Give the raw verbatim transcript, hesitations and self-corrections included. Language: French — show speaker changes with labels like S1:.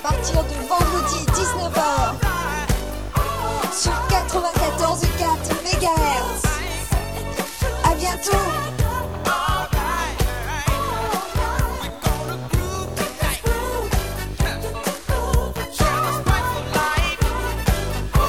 S1: partir de vendredi dix-neuf heures sur quatre-vingt-quatorze virgule quatre mégahertz. À bientôt.